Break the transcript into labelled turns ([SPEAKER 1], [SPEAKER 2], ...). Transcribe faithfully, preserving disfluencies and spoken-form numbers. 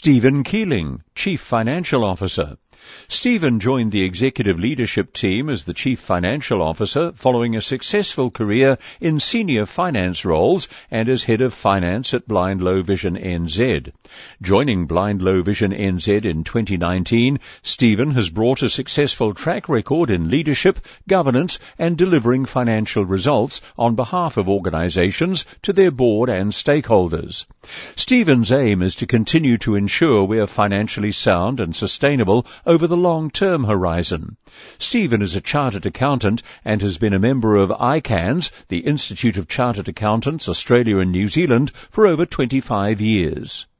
[SPEAKER 1] Stephen Keeling, Chief Financial Officer. Stephen joined the executive leadership team as the Chief Financial Officer following a successful career in senior finance roles and as Head of Finance at Blind Low Vision N Z. Joining Blind Low Vision N Z in twenty nineteen, Stephen has brought a successful track record in leadership, governance and delivering financial results on behalf of organisations to their board and stakeholders. Stephen's aim is to continue to ensure we are financially sound and sustainable over the long-term horizon. Stephen is a chartered accountant and has been a member of I C A N S, the Institute of Chartered Accountants Australia and New Zealand, for over twenty-five years.